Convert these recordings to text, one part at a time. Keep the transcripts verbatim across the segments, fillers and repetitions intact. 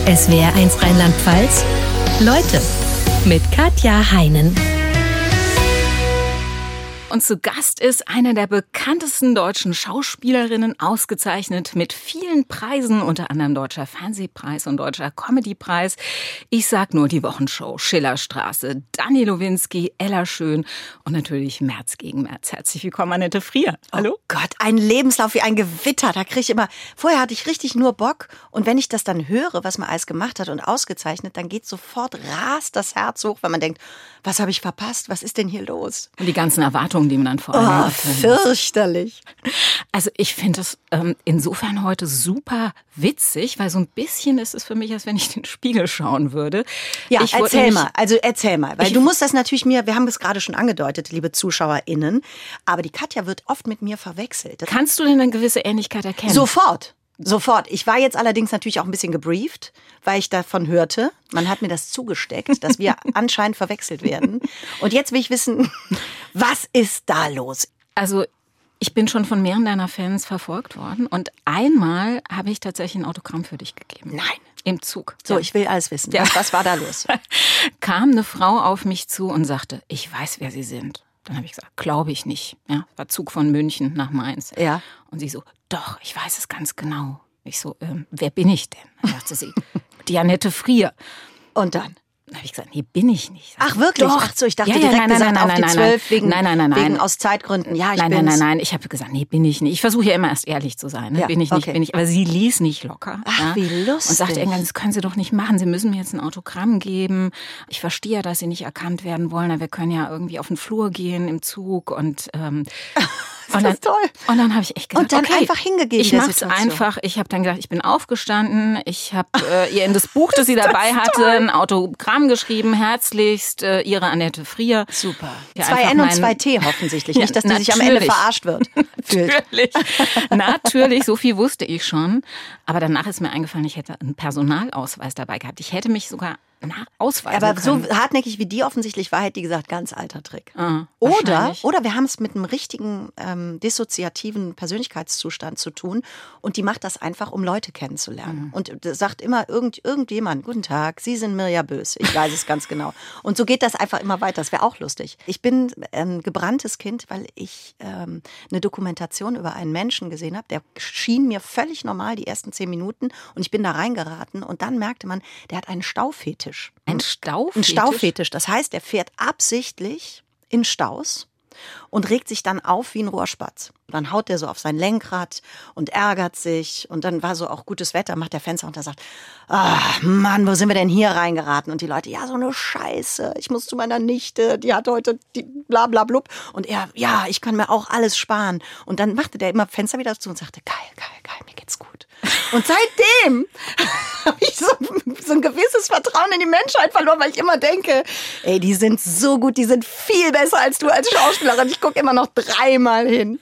S W R eins Rheinland-Pfalz. Leute mit Katja Heinen. Und zu Gast ist eine der bekanntesten deutschen Schauspielerinnen, ausgezeichnet mit vielen Preisen, unter anderem Deutscher Fernsehpreis und Deutscher Comedypreis. Ich sag nur die Wochenshow, Schillerstraße, Dani Lowinski, Ella Schön und natürlich März gegen März. Herzlich willkommen, Annette Frier. Hallo? Oh Gott, ein Lebenslauf wie ein Gewitter. Da kriege ich immer, vorher hatte ich richtig nur Bock. Und wenn ich das dann höre, was man alles gemacht hat und ausgezeichnet, dann geht sofort, rast das Herz hoch, weil man denkt, was habe ich verpasst? Was ist denn hier los? Und die ganzen Erwartungen, die man dann vor allem Oh, fürchterlich. Also ich finde das ähm, insofern heute super witzig, weil so ein bisschen ist es für mich, als wenn ich den Spiegel schauen würde. Ja, ich erzähl nämlich, mal, also erzähl mal, weil ich, du musst das natürlich mir, wir haben es gerade schon angedeutet, liebe ZuschauerInnen, aber die Katja wird oft mit mir verwechselt. Das kannst du denn eine gewisse Ähnlichkeit erkennen? Sofort. Sofort. Ich war jetzt allerdings natürlich auch ein bisschen gebrieft, weil ich davon hörte. Man hat mir das zugesteckt, dass wir anscheinend verwechselt werden. Und jetzt will ich wissen, was ist da los? Also ich bin schon von mehreren deiner Fans verfolgt worden. Und einmal habe ich tatsächlich ein Autogramm für dich gegeben. Nein. Im Zug. So, ja. Ich will alles wissen. Ja. Was, was war da los? Kam eine Frau auf mich zu und sagte, ich weiß, wer Sie sind. Dann habe ich gesagt, glaube ich nicht. Ja, war Zug von München nach Mainz. Ja. Und sie so, doch, ich weiß es ganz genau. Ich so, ähm, wer bin ich denn? Dann sagte sie, die Annette Frier. Und dann? Dann habe ich gesagt, nee, bin ich nicht. Ach wirklich? Doch. Ach so, ich dachte ja, ja, direkt nein, gesagt nein, nein, auf die nein, zwölf wegen, nein, nein, nein, nein. wegen aus Zeitgründen. Ja, ich nein, bin's. nein, nein, nein. Ich habe gesagt, nee, bin ich nicht. Ich versuche ja immer erst ehrlich zu sein. Ne? Ja, bin ich nicht, okay. bin ich. Aber sie ließ nicht locker. Ach, ja? wie lustig. Und sagte irgendwann, das können Sie doch nicht machen. Sie müssen mir jetzt ein Autogramm geben. Ich verstehe ja, dass Sie nicht erkannt werden wollen. Aber wir können ja irgendwie auf den Flur gehen im Zug und ähm, Und dann, toll. Und dann habe ich echt gesagt, und dann okay, einfach hingegeben. ich mache es einfach. Ich habe dann gesagt, ich bin aufgestanden. Ich habe äh, ihr in das Buch, das sie dabei hatte, toll. ein Autogramm geschrieben. Herzlichst, äh, Ihre Annette Frier. Super. Ja, zwei N und zwei T hoffentlich. Nicht, dass die sich am Ende verarscht wird. Natürlich. Natürlich, so viel wusste ich schon. Aber danach ist mir eingefallen, ich hätte einen Personalausweis dabei gehabt. Ich hätte mich sogar nach ausweisen Aber können. so hartnäckig wie die offensichtlich war, hätte die gesagt, ganz alter Trick. Ah, oder, oder wir haben es mit einem richtigen ähm, dissoziativen Persönlichkeitszustand zu tun und die macht das einfach, um Leute kennenzulernen. Mhm. Und sagt immer irgend, irgendjemand, guten Tag, Sie sind Mirja Bös. Ich weiß es ganz genau. Und so geht das einfach immer weiter. Das wäre auch lustig. Ich bin ein gebranntes Kind, weil ich ähm, eine Dokumentation über einen Menschen gesehen habe, der schien mir völlig normal die ersten zehn Minuten und ich bin da reingeraten und dann merkte man, der hat einen Staufetisch. Ein Staufetisch? Ein Staufetisch. Das heißt, er fährt absichtlich in Staus und regt sich dann auf wie ein Rohrspatz. Dann haut er so auf sein Lenkrad und ärgert sich. Und dann war so auch gutes Wetter, macht der Fenster und er sagt, ach Mann, wo sind wir denn hier reingeraten? Und die Leute, ja, so eine Scheiße. Ich muss zu meiner Nichte, die hat heute die bla bla blub. Und er, ja, ich kann mir auch alles sparen. Und dann machte der immer Fenster wieder zu und sagte, geil, geil, geil, mir geht's gut. Und seitdem habe ich so, so ein gewisses Vertrauen in die Menschheit verloren, weil ich immer denke, ey, die sind so gut, die sind viel besser als du als Schauspielerin. Ich gucke immer noch dreimal hin.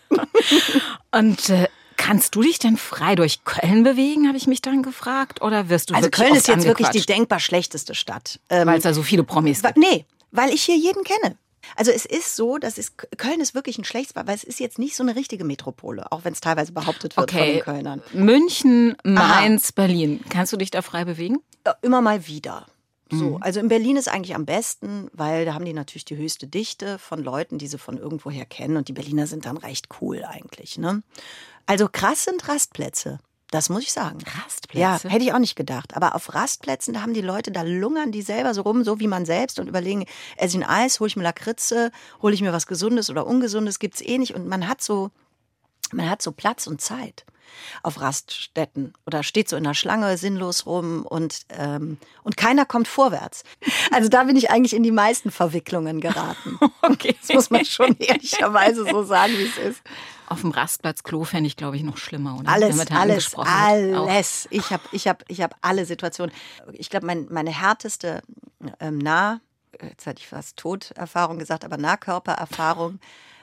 Und äh, kannst du dich denn frei durch Köln bewegen, habe ich mich dann gefragt? Oder wirst du also wirklich Köln ist jetzt angequatscht? wirklich die denkbar schlechteste Stadt. Ähm, weil es da so viele Promis gibt. Nee, weil ich hier jeden kenne. Also es ist so, dass es, Köln ist wirklich ein schlechtes, weil es ist jetzt nicht so eine richtige Metropole, auch wenn es teilweise behauptet wird okay. von den Kölnern. München, Mainz, Aha. Berlin. Kannst du dich da frei bewegen? Ja, immer mal wieder. So, also in Berlin ist eigentlich am besten, weil da haben die natürlich die höchste Dichte von Leuten, die sie von irgendwoher kennen. Und die Berliner sind dann recht cool eigentlich. Ne? Also krass sind Rastplätze. Das muss ich sagen. Rastplätze? Ja, hätte ich auch nicht gedacht. Aber auf Rastplätzen, da haben die Leute, da lungern die selber so rum, so wie man selbst und überlegen, esse ich ein Eis, hole ich mir Lakritze, hole ich mir was Gesundes oder Ungesundes, gibt's eh nicht. Und man hat so, man hat so Platz und Zeit auf Raststätten oder steht so in der Schlange sinnlos rum und, ähm, und keiner kommt vorwärts. Also da bin ich eigentlich in die meisten Verwicklungen geraten. Okay. Das muss man schon ehrlicherweise so sagen, wie es ist. Auf dem Rastplatz-Klo fände ich, glaube ich, noch schlimmer. Oder? Alles, Wenn man alles, angesprochen wird. alles. Ich habe ich hab, ich hab alle Situationen. Ich glaube, mein, meine härteste ähm, Nah, jetzt hatte ich fast Toderfahrung gesagt, aber Nahkörpererfahrung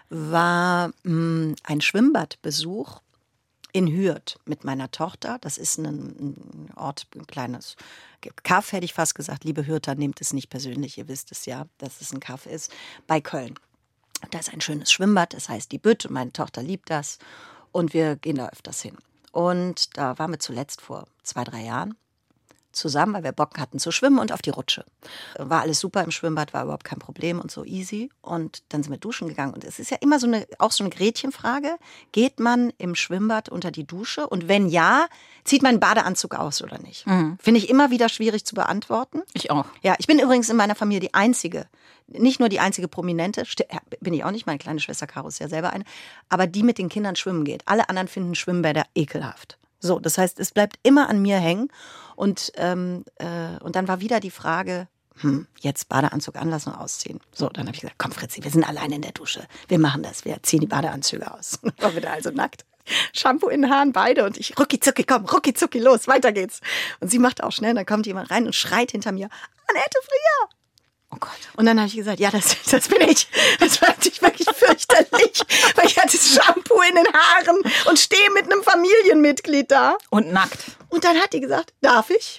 war mh, ein Schwimmbadbesuch in Hürth mit meiner Tochter. Das ist ein, ein Ort, ein kleines Kaff, hätte ich fast gesagt. Liebe Hürther, nehmt es nicht persönlich, ihr wisst es ja, dass es ein Kaff ist, bei Köln. Da ist ein schönes Schwimmbad, das heißt die Bütt und meine Tochter liebt das und wir gehen da öfters hin. Und da waren wir zuletzt vor zwei, drei Jahren zusammen, weil wir Bock hatten zu schwimmen und auf die Rutsche. War alles super im Schwimmbad, war überhaupt kein Problem und so easy. Und dann sind wir duschen gegangen. Und es ist ja immer so eine, auch so eine Gretchenfrage. Geht man im Schwimmbad unter die Dusche? Und wenn ja, zieht man einen Badeanzug aus oder nicht? Mhm. Finde ich immer wieder schwierig zu beantworten. Ich auch. Ja, ich bin übrigens in meiner Familie die einzige, nicht nur die einzige Prominente, bin ich auch nicht, meine kleine Schwester Caro ist ja selber eine, aber die mit den Kindern schwimmen geht. Alle anderen finden Schwimmbäder ekelhaft. So, das heißt, es bleibt immer an mir hängen. Und, ähm, äh, und dann war wieder die Frage, hm, jetzt Badeanzug anlassen und ausziehen. So, dann habe ich gesagt, komm Fritzi, wir sind alleine in der Dusche. Wir machen das, wir ziehen die Badeanzüge aus. Dann waren wir da also nackt. Shampoo in den Haaren, beide. Und ich, rucki zucki, komm, rucki zucki, los, weiter geht's. Und sie macht auch schnell, dann kommt jemand rein und schreit hinter mir, Annette Frier. Oh Gott. Und dann habe ich gesagt, ja, das, das bin ich. Das fand ich wirklich fürchterlich, weil ich hatte Shampoo in den Haaren und stehe mit einem Familienmitglied da. Und nackt. Und dann hat die gesagt, darf ich?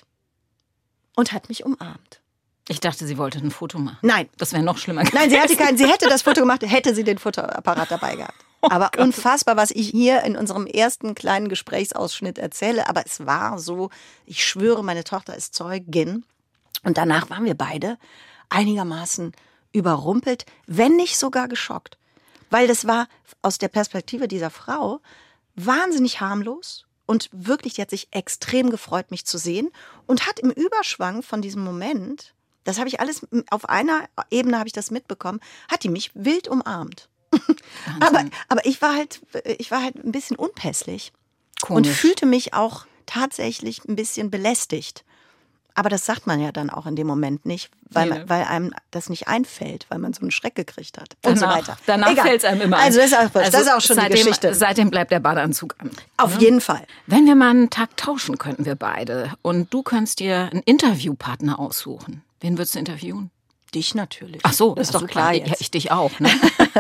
Und hat mich umarmt. Ich dachte, sie wollte ein Foto machen. Nein. Das wäre noch schlimmer gewesen. Nein, sie hatte keinen, sie hätte das Foto gemacht, hätte sie den Fotoapparat dabei gehabt. Oh aber Gott. Unfassbar, was ich hier in unserem ersten kleinen Gesprächsausschnitt erzähle. Aber es war so, ich schwöre, meine Tochter ist Zeugin. Und danach waren wir beide einigermaßen überrumpelt, wenn nicht sogar geschockt. Weil das war aus der Perspektive dieser Frau wahnsinnig harmlos und wirklich, die hat sich extrem gefreut, mich zu sehen und hat im Überschwang von diesem Moment, das habe ich alles, auf einer Ebene habe ich das mitbekommen, hat die mich wild umarmt. aber, aber ich war halt, ich war halt ein bisschen unpässlich. Komisch. Und fühlte mich auch tatsächlich ein bisschen belästigt. Aber das sagt man ja dann auch in dem Moment nicht, weil, man, weil einem das nicht einfällt, weil man so einen Schreck gekriegt hat und danach, so weiter. Danach fällt es einem immer ein. Also das ist auch, das also ist auch schon seitdem, die Geschichte. Seitdem bleibt der Badeanzug an. Auf ja? jeden Fall. Wenn wir mal einen Tag tauschen könnten, wir beide, und du könntest dir einen Interviewpartner aussuchen. Wen würdest du interviewen? Dich natürlich. Ach so, das ist doch super. Klar jetzt. Ja, ich dich auch. Ne?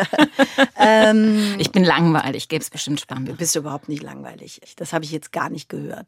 ähm, ich bin langweilig, gäbe es bestimmt spannend. Du bist überhaupt nicht langweilig. Das habe ich jetzt gar nicht gehört.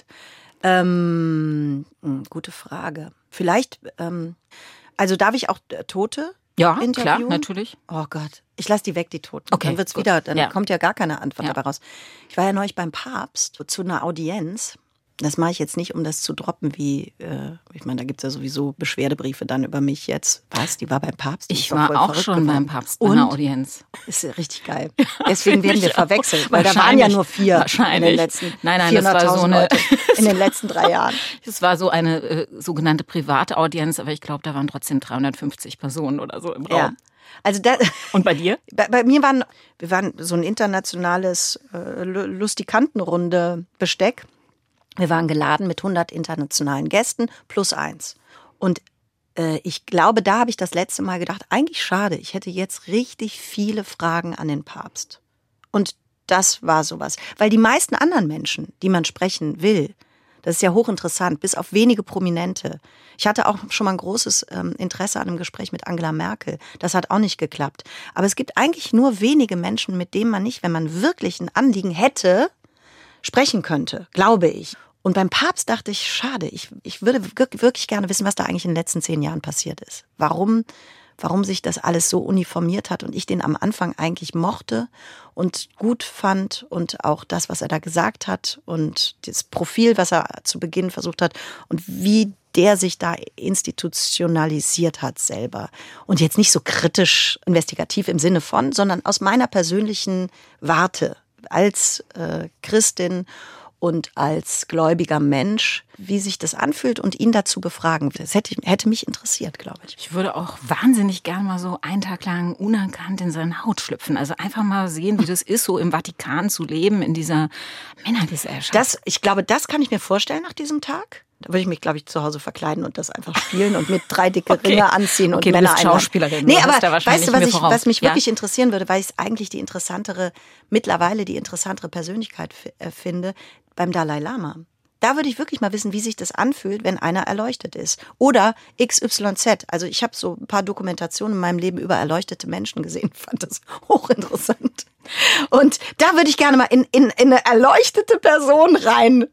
Ähm, gute Frage. Vielleicht, ähm, also darf ich auch Tote ja, interviewen? Ja, klar, natürlich. Oh Gott, ich lasse die weg, die Toten. Okay, dann wird's gut. wieder, dann ja. kommt ja gar keine Antwort ja. dabei raus. Ich war ja neulich beim Papst zu einer Audienz. Das mache ich jetzt nicht, um das zu droppen, wie, äh, ich meine, da gibt es ja sowieso Beschwerdebriefe dann über mich jetzt. Was? Die war beim Papst? Ich war auch schon geworden. beim Papst bei Und? einer Audienz. Ist ja richtig geil. Deswegen werden wir verwechselt, weil da waren ja nur vier in den letzten nein, nein, das war so eine, Leute in den letzten drei Jahren. Es war so eine äh, sogenannte private Audienz, aber ich glaube, da waren trotzdem dreihundertfünfzig Personen oder so im Raum. Ja. Also da, und bei dir? Bei, bei mir waren, wir waren so ein internationales äh, Lustikantenrunde Besteck. Wir waren geladen mit hundert internationalen Gästen plus eins. Und äh, ich glaube, da habe ich das letzte Mal gedacht, eigentlich schade, ich hätte jetzt richtig viele Fragen an den Papst. Und das war sowas. Weil die meisten anderen Menschen, die man sprechen will, das ist ja hochinteressant, bis auf wenige Prominente. Ich hatte auch schon mal ein großes ähm, Interesse an einem Gespräch mit Angela Merkel. Das hat auch nicht geklappt. Aber es gibt eigentlich nur wenige Menschen, mit denen man nicht, wenn man wirklich ein Anliegen hätte, sprechen könnte, glaube ich. Und beim Papst dachte ich, schade, ich, ich würde wirklich gerne wissen, was da eigentlich in den letzten zehn Jahren passiert ist. Warum, warum sich das alles so uniformiert hat und ich den am Anfang eigentlich mochte und gut fand und auch das, was er da gesagt hat und das Profil, was er zu Beginn versucht hat und wie der sich da institutionalisiert hat selber. Und jetzt nicht so kritisch investigativ im Sinne von, sondern aus meiner persönlichen Warte als äh, Christin und als gläubiger Mensch, wie sich das anfühlt und ihn dazu befragen. Das hätte, hätte mich interessiert, glaube ich. Ich würde auch wahnsinnig gern mal so einen Tag lang unerkannt in seine Haut schlüpfen. Also einfach mal sehen, wie das ist, so im Vatikan zu leben, in dieser Männergesellschaft. Das, ich glaube, das kann ich mir vorstellen nach diesem Tag. Da würde ich mich, glaube ich, zu Hause verkleiden und das einfach spielen und mit drei dicke okay. Ringe anziehen und okay, Männer du bist Schauspielerin. Nee, aber weißt du, was, ich, was mich ja? wirklich interessieren würde, weil ich es eigentlich die interessantere, mittlerweile die interessantere Persönlichkeit f- finde, beim Dalai Lama. Da würde ich wirklich mal wissen, wie sich das anfühlt, wenn einer erleuchtet ist. Oder X Y Z. Also ich habe so ein paar Dokumentationen in meinem Leben über erleuchtete Menschen gesehen. Fand das hochinteressant. Und da würde ich gerne mal in, in, in eine erleuchtete Person rein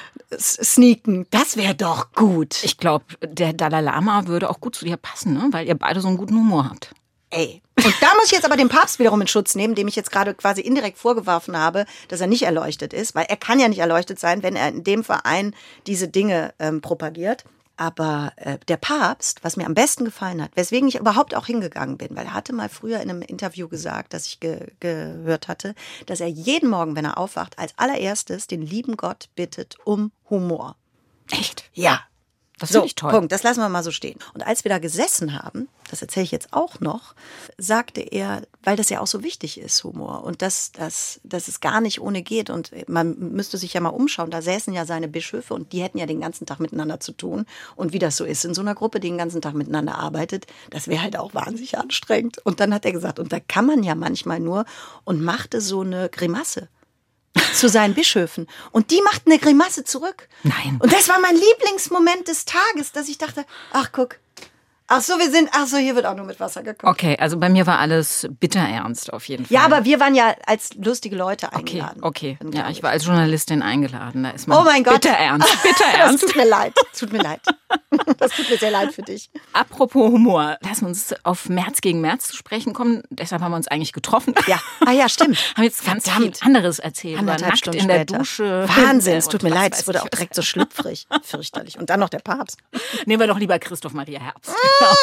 sneaken. Das wäre doch gut. Ich glaube, der Dalai Lama würde auch gut zu dir passen, ne? Weil ihr beide so einen guten Humor habt. Ey. Und da muss ich jetzt aber den Papst wiederum in Schutz nehmen, dem ich jetzt gerade quasi indirekt vorgeworfen habe, dass er nicht erleuchtet ist, weil er kann ja nicht erleuchtet sein, wenn er in dem Verein diese Dinge ähm, propagiert. Aber äh, der Papst, was mir am besten gefallen hat, weswegen ich überhaupt auch hingegangen bin, weil er hatte mal früher in einem Interview gesagt, das ich ge- gehört hatte, dass er jeden Morgen, wenn er aufwacht, als allererstes den lieben Gott bittet um Humor. Echt? Ja. Das So, finde ich toll. Punkt, das lassen wir mal so stehen. Und als wir da gesessen haben, das erzähle ich jetzt auch noch, sagte er, weil das ja auch so wichtig ist, Humor, und dass, dass, dass es gar nicht ohne geht. Und man müsste sich ja mal umschauen, da säßen ja seine Bischöfe und die hätten ja den ganzen Tag miteinander zu tun. Und wie das so ist in so einer Gruppe, die den ganzen Tag miteinander arbeitet, das wäre halt auch wahnsinnig anstrengend. Und dann hat er gesagt, und da kann man ja manchmal nur, und machte so eine Grimasse zu seinen Bischöfen. Und die machten eine Grimasse zurück. Nein. Und das war mein Lieblingsmoment des Tages, dass ich dachte, ach guck, ach so, wir sind, ach so, hier wird auch nur mit Wasser gekocht. Okay, also bei mir war alles bitterernst auf jeden Fall. Ja, aber wir waren ja als lustige Leute Okay, eingeladen. okay. Dann Ja, glaub ich war als Journalistin eingeladen. Da ist man Oh mein Gott. bitterernst, Das bitterernst. tut mir leid, tut mir leid. Das tut mir sehr leid für dich. Apropos Humor, lass uns auf März gegen März zu sprechen kommen. Deshalb haben wir uns eigentlich getroffen. Ja, ah ja, stimmt. Haben jetzt ganz Verdammt. viel anderes erzählt. War Anderthalb nackt Stunden in der später. Dusche. Wahnsinn, es Und tut mir was leid, weiß es wurde ich auch was. direkt so schlüpfrig. Fürchterlich. Und dann noch der Papst. Nehmen wir doch lieber Christoph Maria Herbst.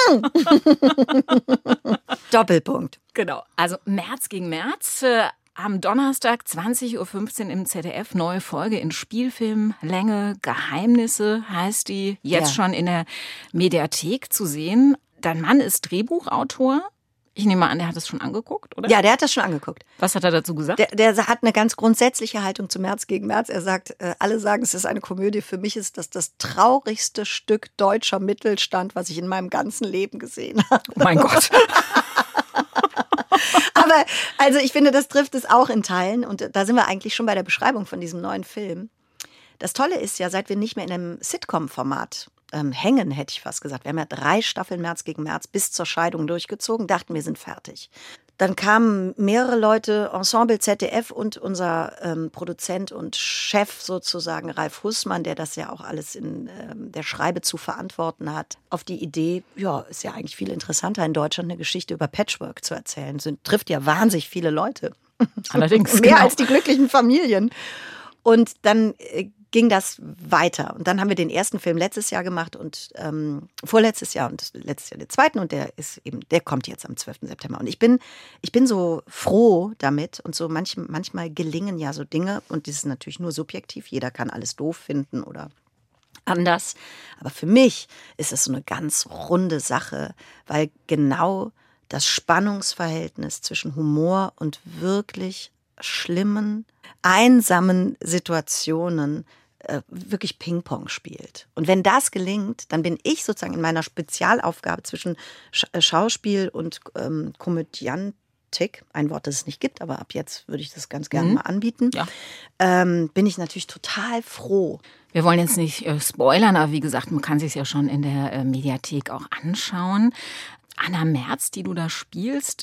Doppelpunkt. Genau. Also März gegen März. Äh, am Donnerstag zwanzig Uhr fünfzehn im Z D F. Neue Folge in Spielfilmlänge. Geheimnisse heißt die. Jetzt Ja. schon in der Mediathek zu sehen. Dein Mann ist Drehbuchautor. Ich nehme mal an, der hat es schon angeguckt, oder? Ja, der hat das schon angeguckt. Was hat er dazu gesagt? Der, der hat eine ganz grundsätzliche Haltung zu März gegen März. Er sagt, äh, alle sagen, es ist eine Komödie. Für mich ist das das traurigste Stück deutscher Mittelstand, was ich in meinem ganzen Leben gesehen habe. Oh mein Gott. Aber also ich finde, das trifft es auch in Teilen. Und da sind wir eigentlich schon bei der Beschreibung von diesem neuen Film. Das Tolle ist ja, seit wir nicht mehr in einem Sitcom-Format ähm, hängen, hätte ich fast gesagt. Wir haben ja drei Staffeln März gegen März bis zur Scheidung durchgezogen, dachten, wir sind fertig. Dann kamen mehrere Leute, Ensemble Z D F und unser ähm, Produzent und Chef sozusagen, Ralf Hussmann, der das ja auch alles in ähm, der Schreibe zu verantworten hat, auf die Idee, ja, ist ja eigentlich viel interessanter in Deutschland eine Geschichte über Patchwork zu erzählen. Das trifft ja wahnsinnig viele Leute. Allerdings, Mehr genau. als die glücklichen Familien. Und dann äh, ging das weiter. Und dann haben wir den ersten Film letztes Jahr gemacht und ähm, vorletztes Jahr und letztes Jahr den zweiten. Und der ist eben, der kommt jetzt am zwölften September. Und ich bin, ich bin so froh damit. Und so manch, manchmal gelingen ja so Dinge. Und das ist natürlich nur subjektiv. Jeder kann alles doof finden oder anders. Aber für mich ist es so eine ganz runde Sache, weil genau das Spannungsverhältnis zwischen Humor und wirklich schlimmen, einsamen Situationen äh, wirklich Ping-Pong spielt. Und wenn das gelingt, dann bin ich sozusagen in meiner Spezialaufgabe zwischen Sch- äh, Schauspiel und ähm, Komödiantik, ein Wort, das es nicht gibt, aber ab jetzt würde ich das ganz gerne Mhm. mal anbieten, Ja. ähm, bin ich natürlich total froh. Wir wollen jetzt nicht äh, spoilern, aber wie gesagt, man kann sich ja schon in der äh, Mediathek auch anschauen. Anna Merz, die du da spielst,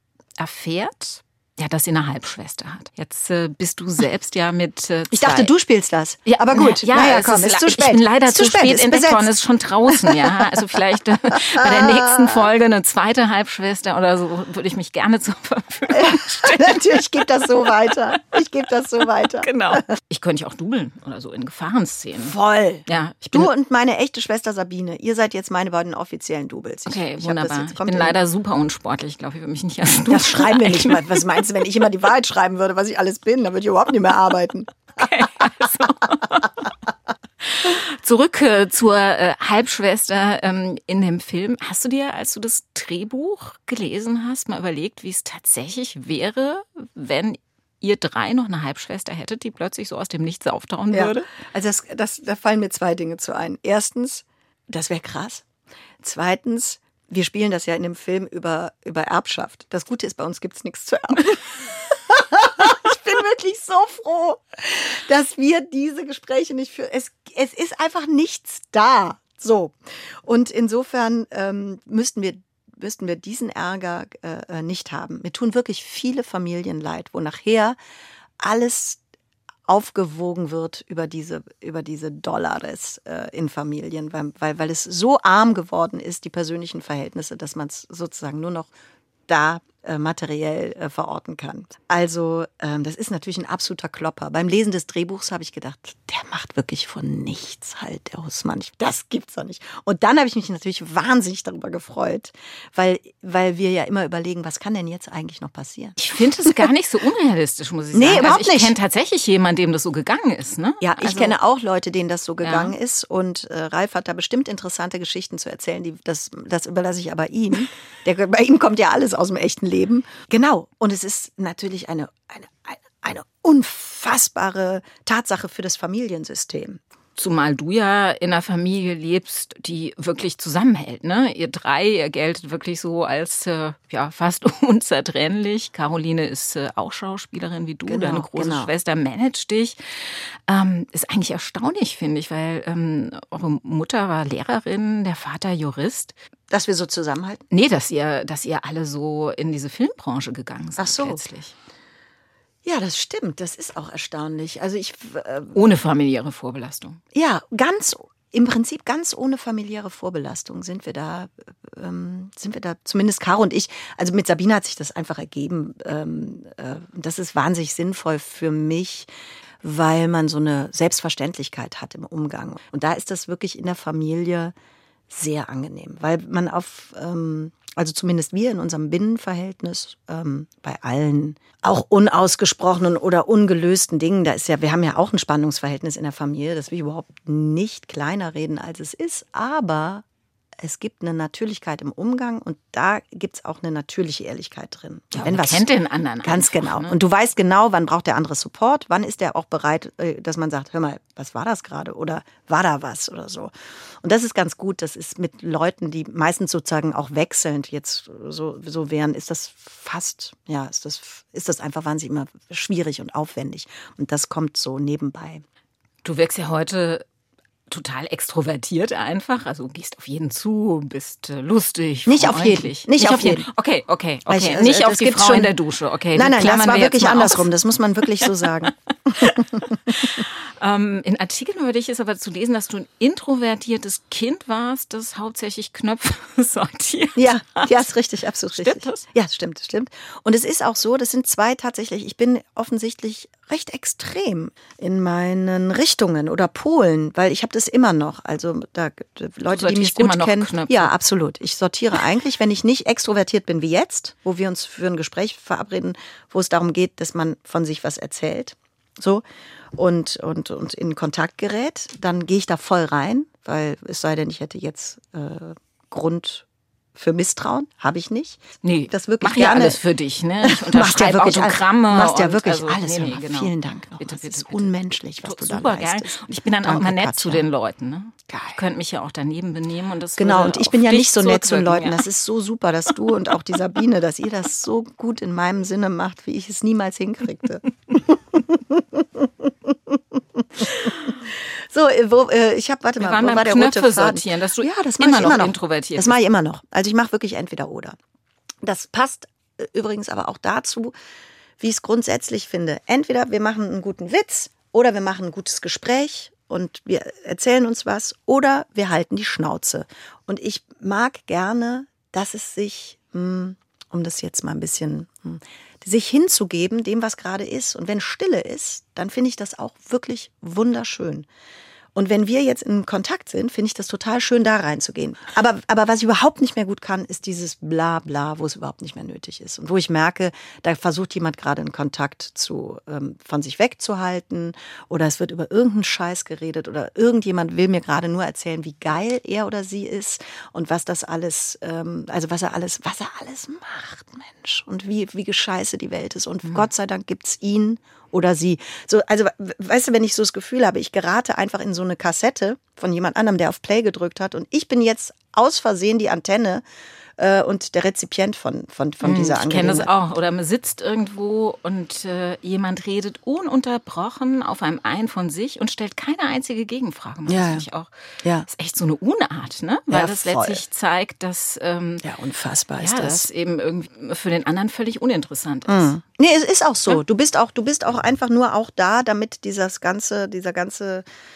erfährt, ja, dass sie eine Halbschwester hat. Jetzt äh, bist du selbst ja mit äh, zwei. Ich dachte, du spielst das. Ja, aber gut. Ja, naja, es komm, ist, ist le- zu spät. Ich bin leider ist zu spät, ist entdeckt besetzt. worden, ist schon draußen, ja. Also vielleicht äh, bei der nächsten Folge eine zweite Halbschwester oder so würde ich mich gerne zur Verfügung stellen. Natürlich geht das so weiter. Ich gebe das so weiter. Genau. Ich könnte ja auch dubeln oder so in Gefahrenszenen. Voll. Ja, ich bin Du und meine echte Schwester Sabine, ihr seid jetzt meine beiden offiziellen Doubles. Ich, okay, ich hab das wunderbar. jetzt- Ich kommt bin in- leider super unsportlich. Ich glaube, ich würde mich nicht als Double Das schreiben wir nicht eignen. mal. Was meinst du, wenn ich immer die Wahrheit schreiben würde, was ich alles bin? Dann würde ich überhaupt nicht mehr arbeiten. Okay, also. Zurück äh, zur äh, Halbschwester ähm, in dem Film. Hast du dir, als du das Drehbuch gelesen hast, mal überlegt, wie es tatsächlich wäre, wenn ihr drei noch eine Halbschwester hättet, die plötzlich so aus dem Nichts auftauchen würde? Also das, das, da fallen mir zwei Dinge zu ein. Erstens, das wäre krass. Zweitens, wir spielen das ja in dem Film über, über Erbschaft. Das Gute ist, bei uns gibt's nichts zu erben. Ich bin wirklich so froh, dass wir diese Gespräche nicht führen. Es, es ist einfach nichts da. So. Und insofern ähm, müssten wir müssten wir diesen Ärger äh, nicht haben. Mir tun wirklich viele Familien leid, wo nachher alles aufgewogen wird über diese, über diese Dollars äh, in Familien, weil, weil, weil es so arm geworden ist, die persönlichen Verhältnisse, dass man es sozusagen nur noch da äh, materiell äh, verorten kann. Also ähm, das ist natürlich ein absoluter Klopper. Beim Lesen des Drehbuchs habe ich gedacht, der macht wirklich von nichts halt, der Hussmann. Das gibt's doch nicht. Und dann habe ich mich natürlich wahnsinnig darüber gefreut, weil, weil wir ja immer überlegen, was kann denn jetzt eigentlich noch passieren? Ich finde es gar nicht so unrealistisch, muss ich nee, sagen. Überhaupt also ich nicht. kenne tatsächlich jemanden, dem das so gegangen ist. Ne? Ja, ich also, kenne auch Leute, denen das so gegangen ja. ist. Und äh, Ralf hat da bestimmt interessante Geschichten zu erzählen. Die, das, das überlasse ich aber ihm. Der, bei ihm kommt ja alles aus dem echten Leben. Genau. Und es ist natürlich eine, eine, eine, eine unfassbare Tatsache für das Familiensystem. Zumal du ja in einer Familie lebst, die wirklich zusammenhält, ne? Ihr drei, ihr geltet wirklich so als äh, ja fast unzertrennlich. Caroline ist äh, auch Schauspielerin wie du, genau, deine große genau. Schwester managt dich. Ähm, ist eigentlich erstaunlich, finde ich, weil ähm, eure Mutter war Lehrerin, der Vater Jurist. Dass wir so zusammenhalten? Nee, dass ihr, dass ihr alle so in diese Filmbranche gegangen seid. Ach so. Plötzlich. Ja, das stimmt. Das ist auch erstaunlich. Also ich äh, Ohne familiäre Vorbelastung. Ja, ganz im Prinzip ganz ohne familiäre Vorbelastung sind wir da, ähm, sind wir da, zumindest Caro und ich. Also mit Sabine hat sich das einfach ergeben. Ähm, äh, das ist wahnsinnig sinnvoll für mich, weil man so eine Selbstverständlichkeit hat im Umgang. Und da ist das wirklich in der Familie sehr angenehm, weil man auf, ähm, also zumindest wir in unserem Binnenverhältnis, ähm, bei allen auch unausgesprochenen oder ungelösten Dingen, da ist ja, wir haben ja auch ein Spannungsverhältnis in der Familie, das will ich überhaupt nicht kleiner reden, als es ist, aber es gibt eine Natürlichkeit im Umgang und da gibt es auch eine natürliche Ehrlichkeit drin. Ja, wenn man was, kennt den anderen ganz einfach, genau. Ne? Und du weißt genau, wann braucht der andere Support, wann ist der auch bereit, dass man sagt, hör mal, was war das gerade oder war da was oder so. Und das ist ganz gut, das ist mit Leuten, die meistens sozusagen auch wechselnd jetzt so, so wären, ist das fast, ja, ist das, ist das einfach wahnsinnig immer schwierig und aufwendig. Und das kommt so nebenbei. Du wirkst ja heute total extrovertiert einfach, also gehst auf jeden zu, bist äh, lustig, Nicht auf jeden, nicht, nicht auf jeden. Okay, okay, okay, Ich, also, nicht auf das die gibt's Frau schon. in der Dusche, okay. Nein, nein, das war wir wirklich jetzt mal andersrum, aus. das muss man wirklich so sagen. Ähm, in Artikeln über dich ist aber zu lesen, dass du ein introvertiertes Kind warst, das hauptsächlich Knöpfe sortiert. Ja, ja, ist richtig, absolut Stimmt richtig. das? Ja, stimmt, stimmt. Und es ist auch so, das sind zwei tatsächlich, ich bin offensichtlich recht extrem in meinen Richtungen oder Polen, weil ich habe das immer noch. Also da Leute, die mich gut kennen. Knöpfe. Ja, absolut. Ich sortiere eigentlich, wenn ich nicht extrovertiert bin wie jetzt, wo wir uns für ein Gespräch verabreden, wo es darum geht, dass man von sich was erzählt. So. Und, und, und in Kontakt gerät, dann gehe ich da voll rein, weil es sei denn, ich hätte jetzt äh, Grund für Misstrauen, habe ich nicht. Nee, das wirklich mach ja gerne, alles für dich, ne? Ich machst ja unterschreibe wirklich Autogramme. alles, machst ja und wirklich also, alles. Nee, nee, Hör mal, genau. Vielen Dank noch. Bitte, das bitte, ist bitte. unmenschlich, was du da Super geil. leistest. Und ich bin dann auch Danke, immer nett Katja. zu den Leuten, ne? Geil. Ich könnte mich ja auch daneben benehmen und das Genau, würde und ich auf bin ja dich nicht so nett zu den zurückwirken, Leuten. ja. Das ist so super, dass du und auch die Sabine, dass ihr das so gut in meinem Sinne macht, wie ich es niemals hinkriegte. So, wo, äh, ich habe, warte Wir mal, waren wo beim war der Knöpfe rote Faden? sortieren, dass du ja, das immer mache ich noch immer noch introvertiert Das mache ich immer noch. Also ich mache wirklich entweder oder. Das passt äh, übrigens aber auch dazu, wie ich es grundsätzlich finde. Entweder wir machen einen guten Witz oder wir machen ein gutes Gespräch und wir erzählen uns was oder wir halten die Schnauze. Und ich mag gerne, dass es sich, mh, um das jetzt mal ein bisschen, mh, sich hinzugeben, dem, was gerade ist. Und wenn Stille ist, dann finde ich das auch wirklich wunderschön. Und wenn wir jetzt in Kontakt sind, finde ich das total schön, da reinzugehen. Aber, aber was ich überhaupt nicht mehr gut kann, ist dieses Blabla, wo es überhaupt nicht mehr nötig ist. Und wo ich merke, da versucht jemand gerade einen Kontakt zu, ähm, von sich wegzuhalten oder es wird über irgendeinen Scheiß geredet oder irgendjemand will mir gerade nur erzählen, wie geil er oder sie ist und was das alles, ähm, also was er alles, was er alles macht, Mensch. Und wie, wie gescheiße die Welt ist. Und mhm. Gott sei Dank gibt's ihn oder sie. So, also, weißt du, wenn ich so das Gefühl habe, ich gerate einfach in so eine Kassette von jemand anderem, der auf Play gedrückt hat und ich bin jetzt aus Versehen die Antenne äh, und der Rezipient von, von, von dieser Ich kenne Angelegenheit. das auch. Oder man sitzt irgendwo und äh, jemand redet ununterbrochen auf einem ein von sich und stellt keine einzige Gegenfrage. Das Ja, finde ich auch. ja. Das ist echt so eine Unart, ne? Weil Ja, das voll. letztlich zeigt, dass ähm, Ja, unfassbar ja, ist das. das eben irgendwie für den anderen völlig uninteressant ist. Mhm. Nee, es ist auch so. Du bist auch, du bist auch einfach nur auch da, damit dieses ganze, dieser ganze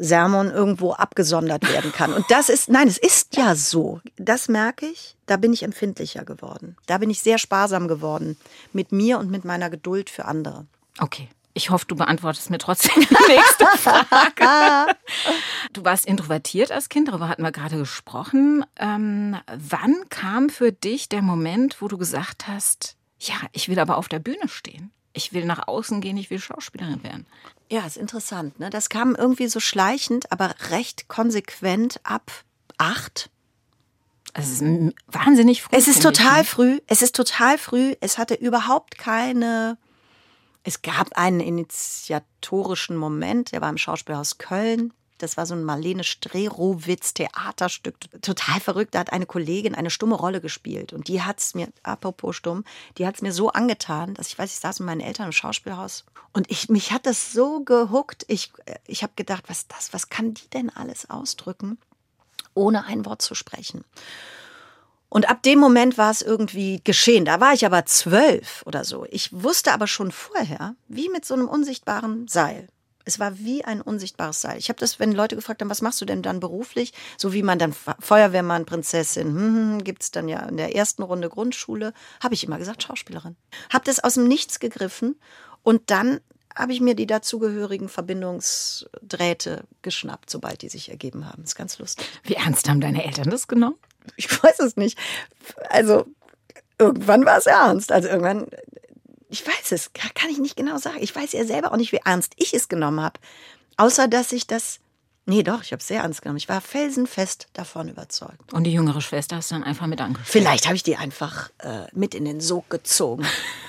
Sermon irgendwo abgesondert werden kann. Und das ist, nein, es ist ja so. Das merke ich, da bin ich empfindlicher geworden. Da bin ich sehr sparsam geworden mit mir und mit meiner Geduld für andere. Okay. Ich hoffe, du beantwortest mir trotzdem die nächste Frage. Du warst introvertiert als Kind, darüber hatten wir gerade gesprochen. Ähm, wann kam für dich der Moment, wo du gesagt hast, ja, ich will aber auf der Bühne stehen? Ich will nach außen gehen, ich will Schauspielerin werden. Ja, ist interessant, ne? Das kam irgendwie so schleichend, aber recht konsequent ab acht. Es ist wahnsinnig früh. Es ist total früh. Es ist total früh. Es hatte überhaupt keine... Es gab einen initiatorischen Moment, der war im Schauspielhaus Köln. Das war so ein Marlene Strerowitz-Theaterstück. Total verrückt. Da hat eine Kollegin eine stumme Rolle gespielt. Und die hat es mir, apropos stumm, die hat es mir so angetan, dass ich weiß, ich saß mit meinen Eltern im Schauspielhaus. Und ich, mich hat das so gehuckt. Ich, ich habe gedacht, was das, was kann die denn alles ausdrücken, ohne ein Wort zu sprechen? Und ab dem Moment war es irgendwie geschehen. Da war ich aber zwölf oder so. Ich wusste aber schon vorher, wie mit so einem unsichtbaren Seil. Es war wie ein unsichtbares Seil. Ich habe das, wenn Leute gefragt haben, was machst du denn dann beruflich? So wie man dann Feuerwehrmann, Prinzessin, hm, hm, gibt es dann ja in der ersten Runde Grundschule, habe ich immer gesagt Schauspielerin. Habe das aus dem Nichts gegriffen und dann habe ich mir die dazugehörigen Verbindungsdrähte geschnappt, sobald die sich ergeben haben. Das ist ganz lustig. Wie ernst haben deine Eltern das genommen? Ich weiß es nicht. Also irgendwann war es ernst. Also irgendwann, ich weiß es, kann ich nicht genau sagen. Ich weiß ja selber auch nicht, wie ernst ich es genommen habe. Außer, dass ich das, nee doch, ich habe es sehr ernst genommen. Ich war felsenfest davon überzeugt. Und die jüngere Schwester hast du dann einfach mit angeschaut? Vielleicht habe ich die einfach äh, mit in den Sog gezogen.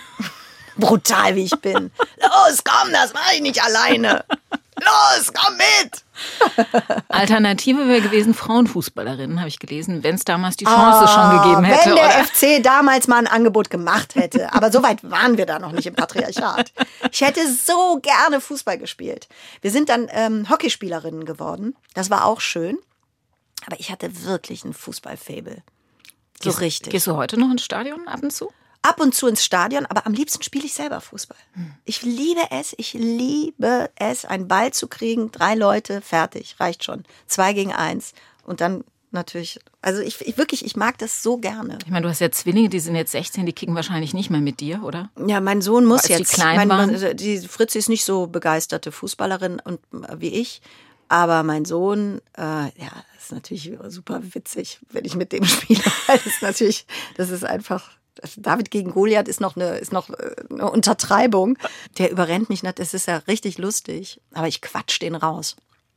Brutal, wie ich bin. Los, komm, das mache ich nicht alleine. Los, komm mit! Alternative wäre gewesen Frauenfußballerinnen, habe ich gelesen, wenn es damals die Chance oh, schon gegeben hätte. Wenn der oder? F C damals mal ein Angebot gemacht hätte. Aber so weit waren wir da noch nicht im Patriarchat. Ich hätte so gerne Fußball gespielt. Wir sind dann ähm, Hockeyspielerinnen geworden. Das war auch schön. Aber ich hatte wirklich ein Fußball-Fable. So gehst, richtig. Gehst du heute noch ins Stadion ab und zu? Ab und zu ins Stadion, aber am liebsten spiele ich selber Fußball. Ich liebe es, ich liebe es, einen Ball zu kriegen, drei Leute, fertig, reicht schon. Zwei gegen eins und dann natürlich, also ich, ich wirklich, ich mag das so gerne. Ich meine, du hast ja Zwillinge, die sind jetzt sechzehn, die kicken wahrscheinlich nicht mehr mit dir, oder? Ja, mein Sohn muss Als jetzt. Die klein mein, waren. Die Fritzi ist nicht so begeisterte Fußballerin und, wie ich, aber mein Sohn, äh, ja, ist natürlich super witzig, wenn ich mit dem spiele. Das ist natürlich, das ist einfach... David gegen Goliath ist noch eine, ist noch eine Untertreibung. Der überrennt mich nicht, das ist ja richtig lustig. Aber ich quatsch den raus.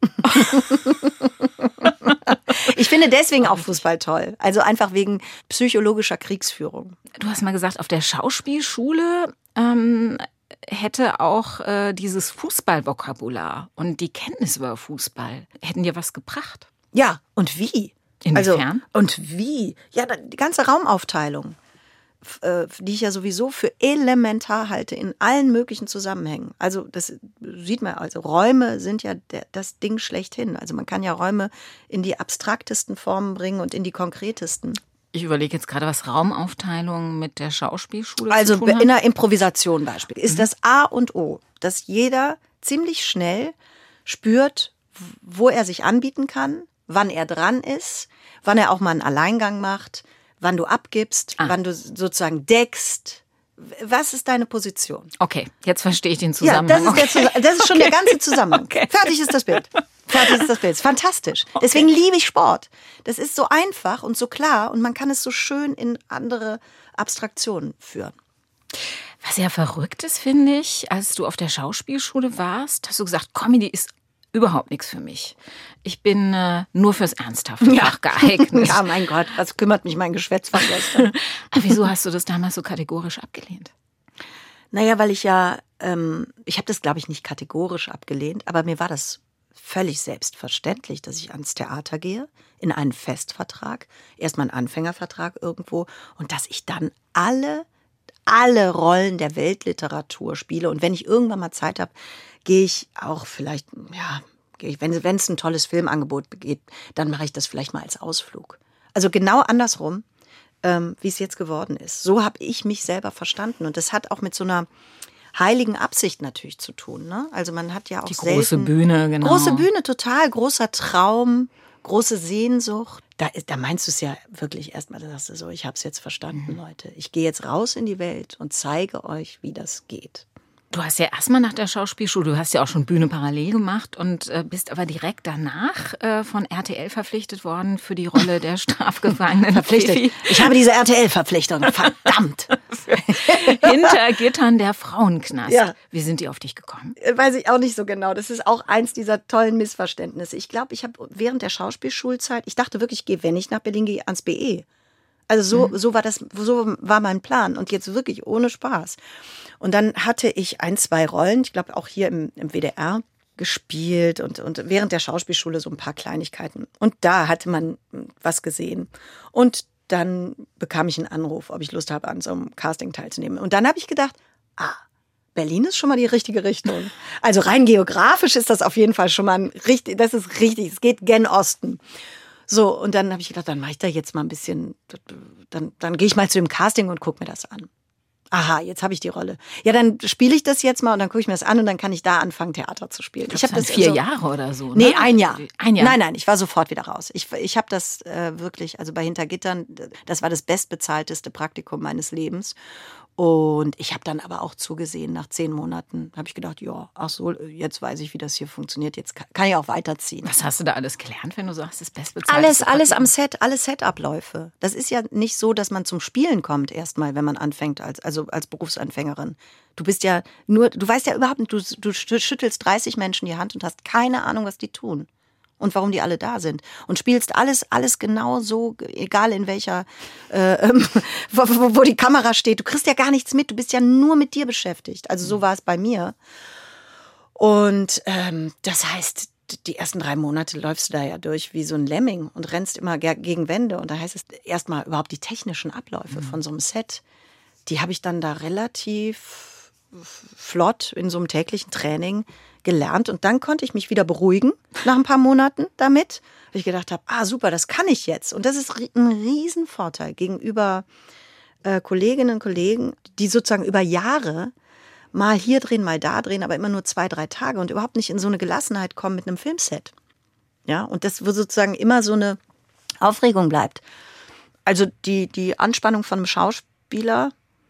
Ich finde deswegen auch Fußball toll. Also einfach wegen psychologischer Kriegsführung. Du hast mal gesagt, auf der Schauspielschule ähm, hätte auch äh, dieses Fußballvokabular und die Kenntnis über Fußball, hätten dir was gebracht. Ja, und wie? Inwiefern? Also, und wie? Ja, die ganze Raumaufteilung, die ich ja sowieso für elementar halte in allen möglichen Zusammenhängen. Also das sieht man, also Räume sind ja der, das Ding schlechthin. Also man kann ja Räume in die abstraktesten Formen bringen und in die konkretesten. Ich überlege jetzt gerade, was Raumaufteilung mit der Schauspielschule also zu tun hat. Also in einer Improvisation Beispiel ist mhm. das A und O, dass jeder ziemlich schnell spürt, wo er sich anbieten kann, wann er dran ist, wann er auch mal einen Alleingang macht, wann du abgibst, ah. wann du sozusagen deckst. Was ist deine Position? Okay, jetzt verstehe ich den Zusammenhang. Ja, das ist, der, das ist schon okay. der ganze Zusammenhang. Okay. Fertig ist das Bild. Fertig ist das Bild. Fantastisch. Okay. Deswegen liebe ich Sport. Das ist so einfach und so klar und man kann es so schön in andere Abstraktionen führen. Was ja verrückt ist, finde ich, als du auf der Schauspielschule warst, hast du gesagt, Comedy ist überhaupt nichts für mich. Ich bin äh, nur fürs ernsthafte ja. Fach geeignet. Ja, mein Gott, was kümmert mich mein Geschwätz von gestern? Aber wieso hast du das damals so kategorisch abgelehnt? Naja, weil ich ja, ähm, ich habe das, glaube ich, nicht kategorisch abgelehnt, aber mir war das völlig selbstverständlich, dass ich ans Theater gehe, in einen Festvertrag, erstmal einen Anfängervertrag irgendwo und dass ich dann alle, alle Rollen der Weltliteratur spiele und wenn ich irgendwann mal Zeit habe, gehe ich auch vielleicht, ja, gehe ich, wenn, wenn es ein tolles Filmangebot geht, dann mache ich das vielleicht mal als Ausflug. Also genau andersrum, ähm, wie es jetzt geworden ist. So habe ich mich selber verstanden. Und das hat auch mit so einer heiligen Absicht natürlich zu tun. Ne? Also man hat ja auch die selten... große Bühne, genau. Große Bühne, total, großer Traum, große Sehnsucht. Da, da meinst du es ja wirklich erstmal, da sagst du so, ich habe es jetzt verstanden, mhm. Leute. Ich gehe jetzt raus in die Welt und zeige euch, wie das geht. Du hast ja erstmal nach der Schauspielschule, du hast ja auch schon Bühne parallel gemacht und äh, bist aber direkt danach äh, von R T L verpflichtet worden für die Rolle der Strafgefangenen. Verpflichtet. Ich habe diese R T L-Verpflichtung, verdammt. Hinter Gittern der Frauenknast. Ja. Wie sind die auf dich gekommen? Weiß ich auch nicht so genau. Das ist auch eins dieser tollen Missverständnisse. Ich glaube, ich habe während der Schauspielschulzeit, ich dachte wirklich, ich gehe, wenn ich nach Berlin gehe, ans B E. Also so, mhm. so war das, so war mein Plan und jetzt wirklich ohne Spaß. Und dann hatte ich ein, zwei Rollen, ich glaube auch hier im, im W D R gespielt und, und während der Schauspielschule so ein paar Kleinigkeiten. Und da hatte man was gesehen. Und dann bekam ich einen Anruf, ob ich Lust habe, an so einem Casting teilzunehmen. Und dann habe ich gedacht, ah, Berlin ist schon mal die richtige Richtung. Also rein geografisch ist das auf jeden Fall schon mal ein richtig, das ist richtig, es geht gen Osten. So, und dann habe ich gedacht, dann mache ich da jetzt mal ein bisschen, dann, dann gehe ich mal zu dem Casting und gucke mir das an. Aha, jetzt habe ich die Rolle. Ja, dann spiele ich das jetzt mal und dann gucke ich mir das an und dann kann ich da anfangen, Theater zu spielen. Ich habe das vier so, Jahre oder so. Ne? Nee, ein Jahr. Ein Jahr. Nein, nein, ich war sofort wieder raus. Ich, ich habe das äh, wirklich, also bei Hintergittern, das war das bestbezahlteste Praktikum meines Lebens. Und ich habe dann aber auch zugesehen, nach zehn Monaten habe ich gedacht, ja, ach so, jetzt weiß ich, wie das hier funktioniert, jetzt kann, kann ich auch weiterziehen. Was hast du da alles gelernt, wenn du sagst, das bestbezahlte? Alles, alles am Set, alle Set-Abläufe. Das ist ja nicht so, dass man zum Spielen kommt erstmal, wenn man anfängt, als, also als Berufsanfängerin. Du bist ja nur, du weißt ja überhaupt nicht, du, du schüttelst dreißig Menschen die Hand und hast keine Ahnung, was die tun. Und warum die alle da sind. Und spielst alles, alles genau so, egal in welcher, äh, wo, wo, wo die Kamera steht. Du kriegst ja gar nichts mit, du bist ja nur mit dir beschäftigt. Also so war es bei mir. Und ähm, das heißt, die ersten drei Monate läufst du da ja durch wie so ein Lemming und rennst immer gegen Wände. Und da heißt es erstmal überhaupt die technischen Abläufe mhm. von so einem Set. Die habe ich dann da relativ flott in so einem täglichen Training gelernt und dann konnte ich mich wieder beruhigen nach ein paar Monaten damit, weil ich gedacht habe, ah super, das kann ich jetzt. Und das ist ein Riesenvorteil gegenüber äh, Kolleginnen und Kollegen, die sozusagen über Jahre mal hier drehen, mal da drehen, aber immer nur zwei, drei Tage und überhaupt nicht in so eine Gelassenheit kommen mit einem Filmset. Ja, und das wo sozusagen immer so eine Aufregung bleibt. Also die, die Anspannung von einem Schauspieler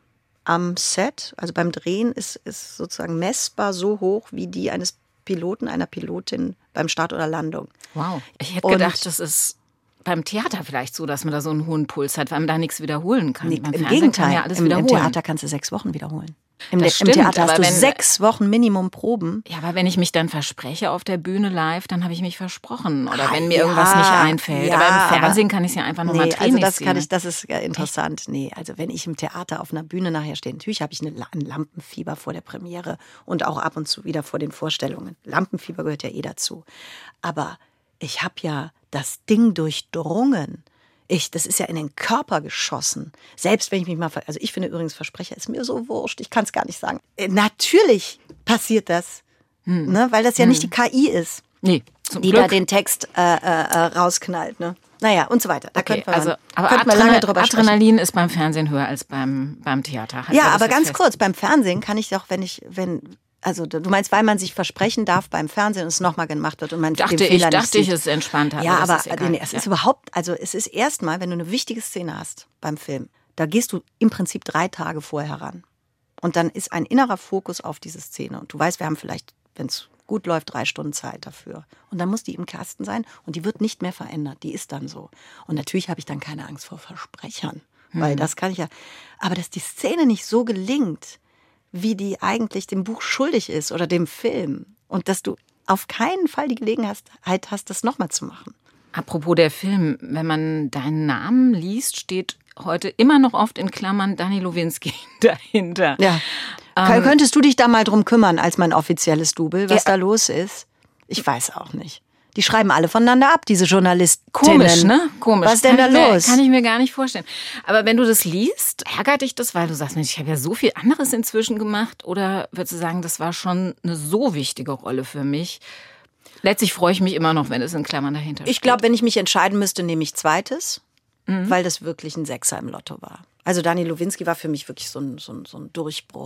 am Set, also beim Drehen, ist, ist sozusagen messbar so hoch wie die eines Piloten, einer Pilotin beim Start oder Landung. Wow. Ich hätte Und gedacht, das ist beim Theater vielleicht so, dass man da so einen hohen Puls hat, weil man da nichts wiederholen kann. Nee, beim Im Fernsehen Gegenteil, kann ja alles im, wiederholen. im Theater kannst du sechs Wochen wiederholen. Im, das Im stimmt, Theater hast aber du wenn, sechs Wochen Minimum Proben. Ja, aber wenn ich mich dann verspreche auf der Bühne live, dann habe ich mich versprochen. Oder ah, wenn mir ja, irgendwas nicht einfällt. Ja, aber im Fernsehen kann ich es ja einfach nochmal nee, drehen. Also das kann ich, das ist ja interessant. Nee, also wenn ich im Theater auf einer Bühne nachher stehe, natürlich habe ich eine, ein Lampenfieber vor der Premiere und auch ab und zu wieder vor den Vorstellungen. Lampenfieber gehört ja eh dazu. Aber ich habe ja das Ding durchdrungen. Ich, das ist ja in den Körper geschossen. Selbst wenn ich mich mal, also ich finde übrigens, Versprecher ist mir so wurscht, ich kann es gar nicht sagen. Äh, natürlich passiert das, hm. ne, weil das ja hm. nicht die K I ist, nee, zum die Glück. da den Text äh, äh, rausknallt. Ne? Naja, und so weiter. Da okay, könnte man, also, aber könnte man Adrenal- lange drüber sprechen. Adrenalin ist beim Fernsehen höher als beim, beim Theater. Halt ja, aber ja ganz fest. kurz, beim Fernsehen kann ich doch, wenn ich, wenn... Also du meinst, weil man sich versprechen darf beim Fernsehen und es nochmal gemacht wird und man dachte den Fehler ich, dachte nicht ich, es ist entspannter. Ja, aber, aber aber nee, es ja. ist überhaupt, also es ist erstmal, wenn du eine wichtige Szene hast beim Film, da gehst du im Prinzip drei Tage vorher ran. Und dann ist ein innerer Fokus auf diese Szene. Und du weißt, wir haben vielleicht, wenn es gut läuft, drei Stunden Zeit dafür. Und dann muss die im Kasten sein und die wird nicht mehr verändert. Die ist dann so. Und natürlich habe ich dann keine Angst vor Versprechern. Mhm. Weil das kann ich ja. Aber dass die Szene nicht so gelingt, wie die eigentlich dem Buch schuldig ist oder dem Film. Und dass du auf keinen Fall die Gelegenheit hast, das nochmal zu machen. Apropos der Film, wenn man deinen Namen liest, steht heute immer noch oft in Klammern Dani Lowinski dahinter. Ja. Ähm, Könntest du dich da mal drum kümmern als mein offizielles Double, was ja. da los ist? Ich weiß auch nicht. Die schreiben alle voneinander ab, diese Journalistinnen. Komisch, ne? Komisch. Was ist denn da kann mir, los? Kann ich mir gar nicht vorstellen. Aber wenn du das liest, ärgert dich das, weil du sagst, Mensch, ich habe ja so viel anderes inzwischen gemacht? Oder würdest du sagen, das war schon eine so wichtige Rolle für mich? Letztlich freue ich mich immer noch, wenn es in Klammern dahinter steht. Ich glaube, wenn ich mich entscheiden müsste, nehme ich Zweites, mhm. weil das wirklich ein Sechser im Lotto war. Also Dani Lowinski war für mich wirklich so ein, so ein, so ein Durchbruch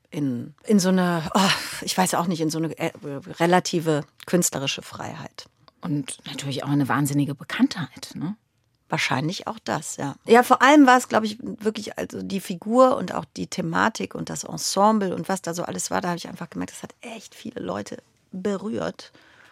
in, in so eine, oh, ich weiß auch nicht, in so eine äh, relative künstlerische Freiheit. Und natürlich auch eine wahnsinnige Bekanntheit, ne? Wahrscheinlich auch das, ja. Ja, vor allem war es, glaube ich, wirklich also die Figur und auch die Thematik und das Ensemble und was da so alles war, da habe ich einfach gemerkt, das hat echt viele Leute berührt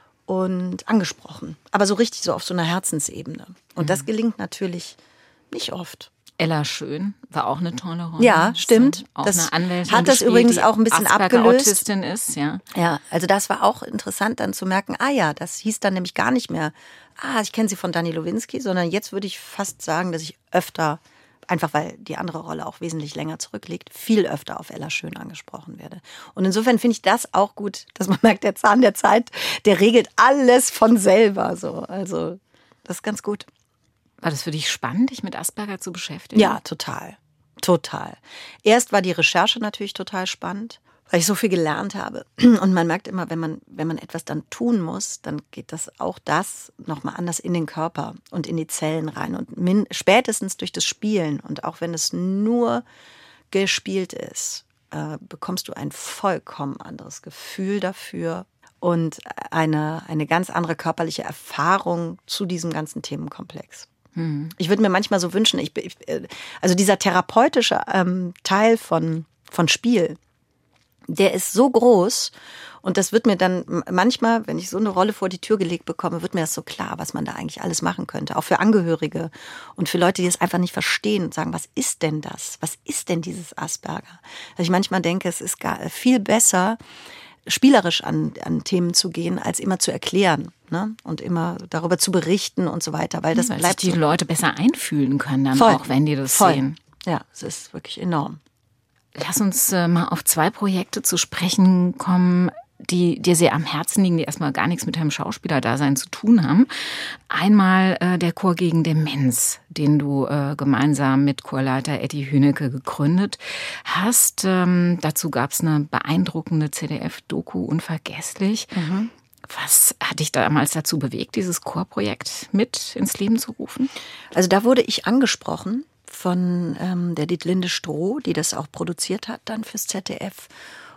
und angesprochen. Aber so richtig so auf so einer Herzensebene. Und mhm. das gelingt natürlich nicht oft. Ella Schön war auch eine tolle Rolle. Ja, stimmt. Auch das eine Anwältin hat das gespielt, übrigens auch ein bisschen abgelöst. Autistin ist, ja. Ja, also das war auch interessant dann zu merken, ah ja, das hieß dann nämlich gar nicht mehr, ah, ich kenne sie von Dani Lowinski, sondern jetzt würde ich fast sagen, dass ich öfter, einfach weil die andere Rolle auch wesentlich länger zurückliegt, viel öfter auf Ella Schön angesprochen werde. Und insofern finde ich das auch gut, dass man merkt, der Zahn der Zeit, der regelt alles von selber so. Also das ist ganz gut. War das für dich spannend, dich mit Asperger zu beschäftigen? Ja, total. Total. Erst war die Recherche natürlich total spannend, weil ich so viel gelernt habe. Und man merkt immer, wenn man, wenn man etwas dann tun muss, dann geht das auch das nochmal anders in den Körper und in die Zellen rein. Und min, spätestens durch das Spielen und auch wenn es nur gespielt ist, äh, bekommst du ein vollkommen anderes Gefühl dafür und eine, eine ganz andere körperliche Erfahrung zu diesem ganzen Themenkomplex. Ich würde mir manchmal so wünschen, ich, ich, also dieser therapeutische ähm, Teil von, von Spiel, der ist so groß und das wird mir dann manchmal, wenn ich so eine Rolle vor die Tür gelegt bekomme, wird mir das so klar, was man da eigentlich alles machen könnte. Auch für Angehörige und für Leute, die es einfach nicht verstehen und sagen, was ist denn das? Was ist denn dieses Asperger? Dass ich manchmal denke, es ist gar viel besser, spielerisch an, an Themen zu gehen, als immer zu erklären, ne? Und immer darüber zu berichten und so weiter, weil das weil bleibt sich die so. Leute besser einfühlen können dann Voll. auch, wenn die das Voll. sehen. Ja, es ist wirklich enorm. Lass uns äh, mal auf zwei Projekte zu sprechen kommen, die dir sehr am Herzen liegen, die erstmal gar nichts mit deinem Schauspielerdasein zu tun haben. Einmal äh, der Chor gegen Demenz, den du äh, gemeinsam mit Chorleiter Eddie Hünecke gegründet hast. Ähm, dazu gab es eine beeindruckende Z D F-Doku, Unvergesslich. Mhm. Was hat dich damals dazu bewegt, dieses Chorprojekt mit ins Leben zu rufen? Also da wurde ich angesprochen von ähm, der Dietlinde Stroh, die das auch produziert hat dann fürs Z D F.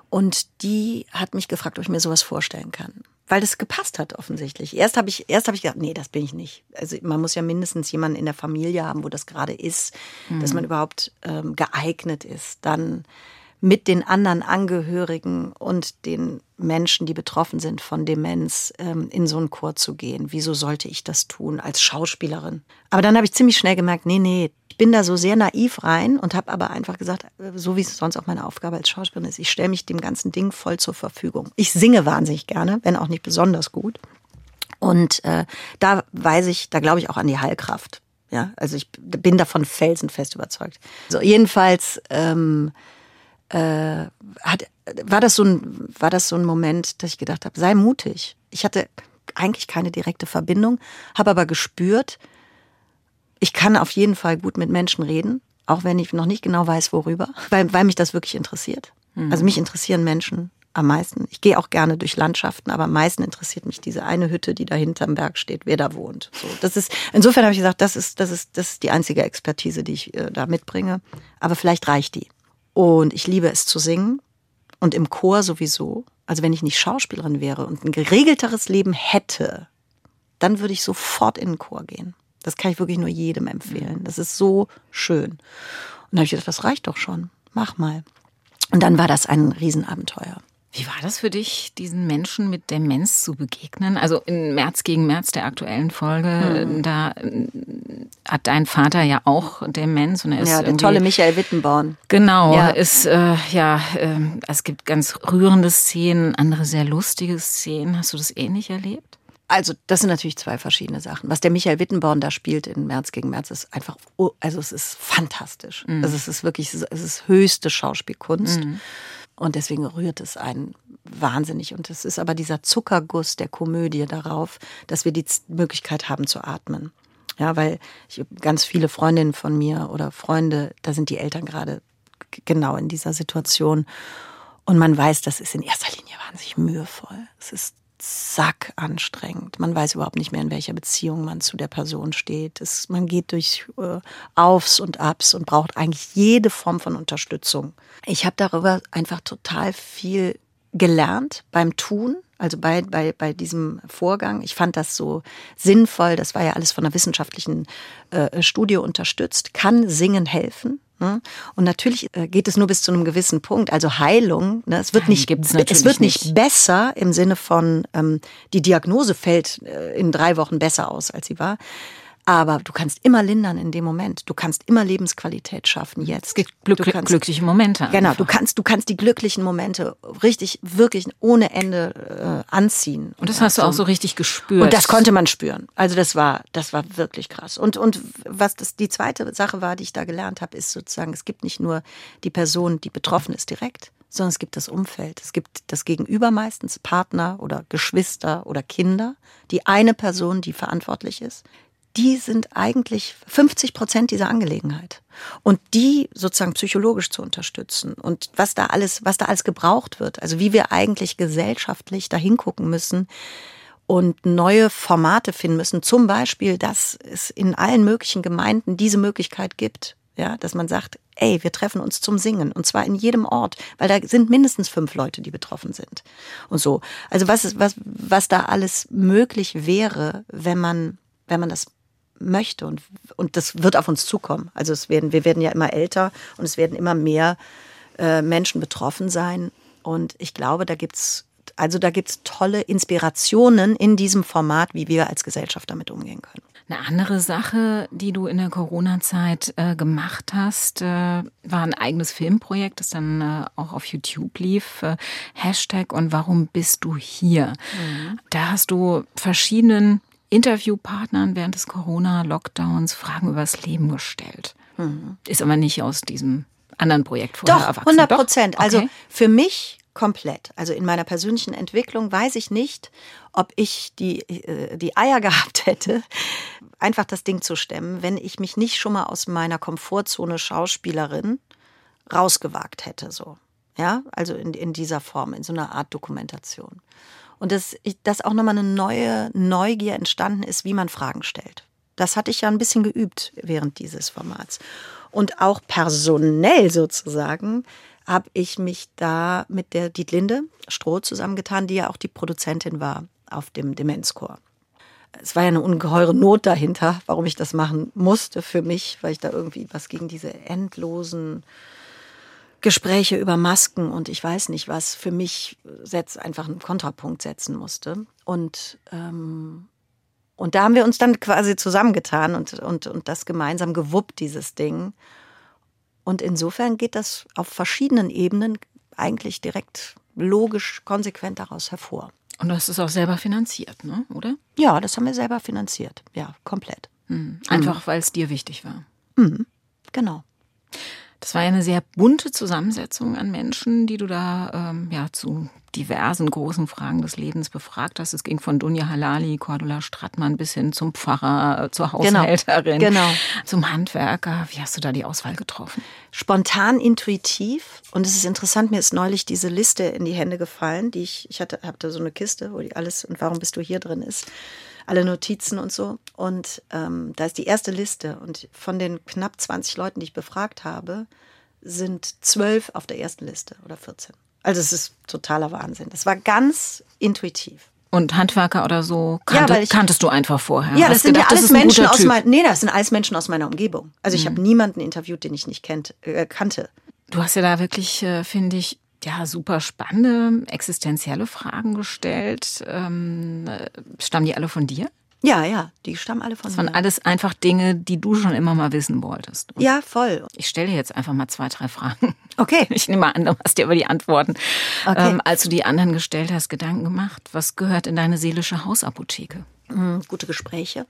Und die hat mich gefragt, ob ich mir sowas vorstellen kann. Weil das gepasst hat offensichtlich. Erst habe ich, erst habe ich gedacht, nee, das bin ich nicht. Also man muss ja mindestens jemanden in der Familie haben, wo das gerade ist, mhm. dass man überhaupt ähm, geeignet ist, dann mit den anderen Angehörigen und den Menschen, die betroffen sind von Demenz, ähm, in so einen Chor zu gehen. Wieso sollte ich das tun als Schauspielerin? Aber dann habe ich ziemlich schnell gemerkt, nee, nee, ich bin da so sehr naiv rein und habe aber einfach gesagt, so wie es sonst auch meine Aufgabe als Schauspielerin ist, ich stelle mich dem ganzen Ding voll zur Verfügung. Ich singe wahnsinnig gerne, wenn auch nicht besonders gut. Und äh, da weiß ich, da glaube ich auch an die Heilkraft. Ja, also ich bin davon felsenfest überzeugt. So, jedenfalls ähm, äh, hat, war das so ein, war das so ein Moment, dass ich gedacht habe, sei mutig. Ich hatte eigentlich keine direkte Verbindung, habe aber gespürt, ich kann auf jeden Fall gut mit Menschen reden, auch wenn ich noch nicht genau weiß, worüber, weil, weil mich das wirklich interessiert. Mhm. Also mich interessieren Menschen am meisten. Ich gehe auch gerne durch Landschaften, aber am meisten interessiert mich diese eine Hütte, die da hinterm Berg steht, wer da wohnt. So, das ist, insofern habe ich gesagt, das ist, das ist, das ist die einzige Expertise, die ich äh, da mitbringe. Aber vielleicht reicht die. Und ich liebe es zu singen und im Chor sowieso. Also wenn ich nicht Schauspielerin wäre und ein geregelteres Leben hätte, dann würde ich sofort in den Chor gehen. Das kann ich wirklich nur jedem empfehlen. Das ist so schön. Und da habe ich gedacht, das reicht doch schon. Mach mal. Und dann war das ein Riesenabenteuer. Wie war das für dich, diesen Menschen mit Demenz zu begegnen? Also in März gegen März, der aktuellen Folge, mhm. da hat dein Vater ja auch Demenz. Und er ist ja, der tolle Michael Wittenborn. Genau, ja. ist äh, ja, äh, es gibt ganz rührende Szenen, andere sehr lustige Szenen. Hast du das ähnlich erlebt? Also das sind natürlich zwei verschiedene Sachen. Was der Michael Wittenborn da spielt in März gegen März ist einfach, also es ist fantastisch. Mhm. Also es ist wirklich, es ist höchste Schauspielkunst. Mhm. Und deswegen rührt es einen wahnsinnig. Und es ist aber dieser Zuckerguss der Komödie darauf, dass wir die Möglichkeit haben zu atmen. Ja, weil ich, ganz viele Freundinnen von mir oder Freunde, da sind die Eltern gerade genau in dieser Situation. Und man weiß, das ist in erster Linie wahnsinnig mühevoll. Es ist sack anstrengend. Man weiß überhaupt nicht mehr, in welcher Beziehung man zu der Person steht. Es, man geht durch äh, Aufs und Abs und braucht eigentlich jede Form von Unterstützung. Ich habe darüber einfach total viel gelernt beim Tun, also bei, bei, bei diesem Vorgang. Ich fand das so sinnvoll. Das war ja alles von einer wissenschaftlichen äh, Studie unterstützt. Kann Singen helfen? Ne? Und natürlich äh, geht es nur bis zu einem gewissen Punkt. Also Heilung, ne? es wird Nein, nicht, gibt's es wird nicht, nicht besser im Sinne von, ähm, die Diagnose fällt äh, in drei Wochen besser aus, als sie war. Aber du kannst immer lindern in dem Moment. Du kannst immer Lebensqualität schaffen jetzt. Es gibt Glück, du kannst, glückliche Momente. Genau, einfach. du kannst, du kannst die glücklichen Momente richtig, wirklich ohne Ende äh, anziehen. Und das hast du auch so richtig gespürt. Und das konnte man spüren. Also das war, das war wirklich krass. Und, und was das die zweite Sache war, die ich da gelernt habe, ist sozusagen, es gibt nicht nur die Person, die betroffen ist direkt, sondern es gibt das Umfeld. Es gibt das Gegenüber meistens, Partner oder Geschwister oder Kinder. Die eine Person, die verantwortlich ist. Die sind eigentlich fünfzig Prozent dieser Angelegenheit. Und die sozusagen psychologisch zu unterstützen und was da alles, was da alles gebraucht wird, also wie wir eigentlich gesellschaftlich da hingucken müssen und neue Formate finden müssen. Zum Beispiel, dass es in allen möglichen Gemeinden diese Möglichkeit gibt, ja, dass man sagt, ey, wir treffen uns zum Singen und zwar in jedem Ort, weil da sind mindestens fünf Leute, die betroffen sind und so. Also was ist, was, was da alles möglich wäre, wenn man, wenn man das möchte und, und das wird auf uns zukommen. Also es werden, wir werden ja immer älter und es werden immer mehr äh, Menschen betroffen sein und ich glaube, da gibt's also da gibt's tolle Inspirationen in diesem Format, wie wir als Gesellschaft damit umgehen können. Eine andere Sache, die du in der Corona-Zeit äh, gemacht hast, äh, war ein eigenes Filmprojekt, das dann äh, auch auf YouTube lief. Äh, Hashtag und warum bist du hier? Mhm. Da hast du verschiedenen Interviewpartnern während des Corona-Lockdowns Fragen über das Leben gestellt. Mhm. Ist aber nicht aus diesem anderen Projekt vorher Doch, erwachsen. hundert Prozent. Okay. Also für mich komplett. Also in meiner persönlichen Entwicklung weiß ich nicht, ob ich die, die Eier gehabt hätte, einfach das Ding zu stemmen, wenn ich mich nicht schon mal aus meiner Komfortzone Schauspielerin rausgewagt hätte. So. Ja, also in, in dieser Form, in so einer Art Dokumentation. Und dass, dass auch nochmal eine neue Neugier entstanden ist, wie man Fragen stellt. Das hatte ich ja ein bisschen geübt während dieses Formats. Und auch personell sozusagen habe ich mich da mit der Dietlinde Stroh zusammengetan, die ja auch die Produzentin war auf dem Demenzchor. Es war ja eine ungeheure Not dahinter, warum ich das machen musste für mich, weil ich da irgendwie was gegen diese endlosen Gespräche über Masken und ich weiß nicht was, für mich setzt, einfach einen Kontrapunkt setzen musste. Und, ähm, und da haben wir uns dann quasi zusammengetan und, und, und das gemeinsam gewuppt, dieses Ding. Und insofern geht das auf verschiedenen Ebenen eigentlich direkt logisch, konsequent daraus hervor. Und du hast es auch selber finanziert, ne? Oder? Ja, das haben wir selber finanziert. Ja, komplett. Mhm. Einfach, mhm. weil es dir wichtig war. Mhm. Genau. Das war ja eine sehr bunte Zusammensetzung an Menschen, die du da ähm, ja zu diversen großen Fragen des Lebens befragt hast. Es ging von Dunja Halali, Cordula Strattmann bis hin zum Pfarrer, zur Haushälterin, genau. Genau. zum Handwerker. Wie hast du da die Auswahl getroffen? Spontan, intuitiv. Und es ist interessant, mir ist neulich diese Liste in die Hände gefallen, die ich, ich hatte, habe da so eine Kiste, wo die alles und warum bist du hier drin ist. Alle Notizen und so. Und ähm, da ist die erste Liste. Und von den knapp zwanzig Leuten, die ich befragt habe, sind zwölf auf der ersten Liste oder vierzehn. Also es ist totaler Wahnsinn. Das war ganz intuitiv. Und Handwerker oder so kannte, ja, ich, kanntest du einfach vorher? Ja, das sind gedacht, ja alles Menschen aus meiner, nee, das sind alles Menschen aus meiner Umgebung. Also ich mhm. habe niemanden interviewt, den ich nicht kennt, äh, kannte. Du hast ja da wirklich, äh, finde ich, ja, super spannende, existenzielle Fragen gestellt. Ähm, stammen die alle von dir? Ja, ja, die stammen alle von mir. Das mir. waren alles einfach Dinge, die du schon immer mal wissen wolltest. Und ja, voll. Ich stelle dir jetzt einfach mal zwei, drei Fragen. Okay. Ich nehme an, du hast dir über die Antworten, okay. ähm, als du die anderen gestellt hast, Gedanken gemacht. Was gehört in deine seelische Hausapotheke? Mhm, gute Gespräche.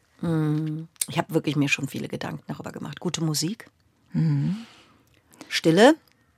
Mhm. Ich habe wirklich mir schon viele Gedanken darüber gemacht. Gute Musik. Mhm. Stille.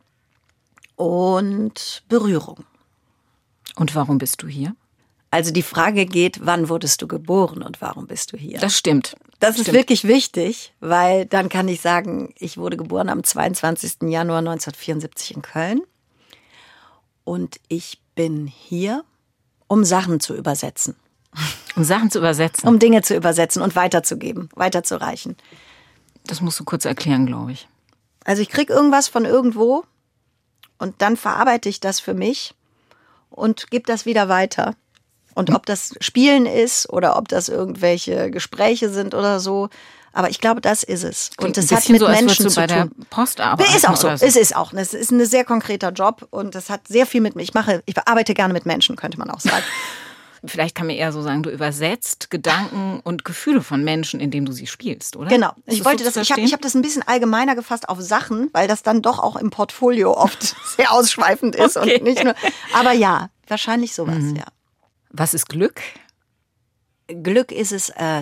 Und Berührung. Und warum bist du hier? Also die Frage geht, wann wurdest du geboren und warum bist du hier? Das stimmt. Das stimmt. ist wirklich wichtig, weil dann kann ich sagen, ich wurde geboren am zweiundzwanzigsten Januar neunzehnhundertvierundsiebzig in Köln. Und ich bin hier um Sachen zu übersetzen. Um Sachen zu übersetzen? Um Dinge zu übersetzen und weiterzugeben, weiterzureichen. Das musst du kurz erklären, glaube ich. Also ich kriege irgendwas von irgendwo und dann verarbeite ich das für mich und gebe das wieder weiter. Und ob das Spielen ist oder ob das irgendwelche Gespräche sind oder so. Aber ich glaube, das ist es. Und das hat mit so, Menschen du zu bei tun. Der Post arbeiten ist auch so. so. Es ist auch. Es ist ein sehr konkreter Job und das hat sehr viel mit mir. Ich mache, ich arbeite gerne mit Menschen, könnte man auch sagen. Vielleicht kann man eher so sagen, du übersetzt Gedanken und Gefühle von Menschen, indem du sie spielst, oder? Genau. Ist ich das wollte so das. Ich habe ich hab das ein bisschen allgemeiner gefasst auf Sachen, weil das dann doch auch im Portfolio oft sehr ausschweifend ist Okay. und nicht nur. Aber ja, wahrscheinlich sowas. Mhm. Ja. Was ist Glück? Glück ist es, äh,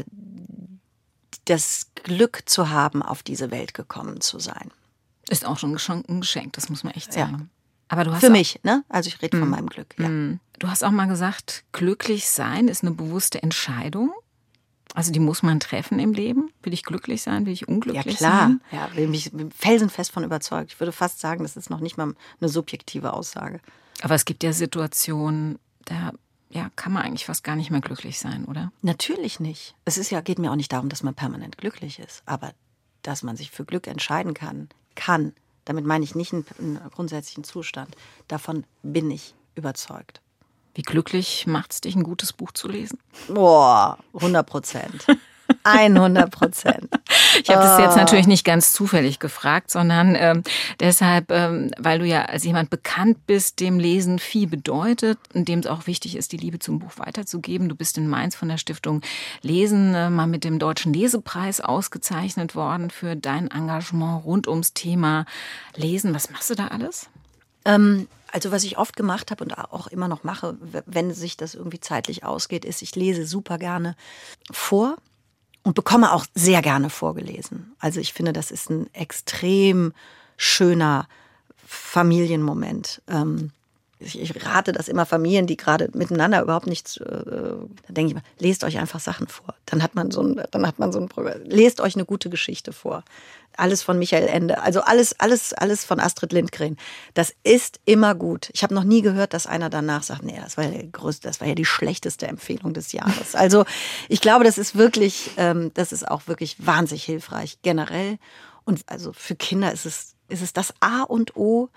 das Glück zu haben, auf diese Welt gekommen zu sein. Ist auch schon ein Geschenk, das muss man echt sagen. Ja. Aber du hast Für auch, mich, ne? Also ich rede mm, von meinem Glück, ja. Mm. Du hast auch mal gesagt, glücklich sein ist eine bewusste Entscheidung. Also die muss man treffen im Leben. Will ich glücklich sein? Will ich unglücklich sein? Ja, klar. sein? Ja, bin ich felsenfest von überzeugt. Ich würde fast sagen, das ist noch nicht mal eine subjektive Aussage. Aber es gibt ja Situationen, da ja, kann man eigentlich fast gar nicht mehr glücklich sein, oder? Natürlich nicht. Es ist ja, geht mir auch nicht darum, dass man permanent glücklich ist. Aber dass man sich für Glück entscheiden kann, kann, damit meine ich nicht einen, einen grundsätzlichen Zustand. Davon bin ich überzeugt. Wie glücklich macht es dich, ein gutes Buch zu lesen? Boah, hundert Prozent. hundert Prozent. Ich habe das jetzt natürlich nicht ganz zufällig gefragt, sondern ähm, deshalb, ähm, weil du ja als jemand bekannt bist, dem Lesen viel bedeutet und dem es auch wichtig ist, die Liebe zum Buch weiterzugeben. Du bist in Mainz von der Stiftung Lesen äh, mal mit dem Deutschen Lesepreis ausgezeichnet worden für dein Engagement rund ums Thema Lesen. Was machst du da alles? Ähm, also was ich oft gemacht habe und auch immer noch mache, wenn sich das irgendwie zeitlich ausgeht, ist, ich lese super gerne vor. Und bekomme auch sehr gerne vorgelesen. Also ich finde, das ist ein extrem schöner Familienmoment. Ähm, ich, ich rate das immer Familien, die gerade miteinander überhaupt nichts, äh, da denke ich mal, lest euch einfach Sachen vor. Dann hat man so ein, dann hat man so ein Programm. Lest euch eine gute Geschichte vor. Alles von Michael Ende, also alles, alles, alles von Astrid Lindgren. Das ist immer gut. Ich habe noch nie gehört, dass einer danach sagt, nee, das war ja die größte, das war ja die schlechteste Empfehlung des Jahres. Also ich glaube, das ist wirklich, ähm, das ist auch wirklich wahnsinnig hilfreich generell. Und also für Kinder ist es, ist es das A und O,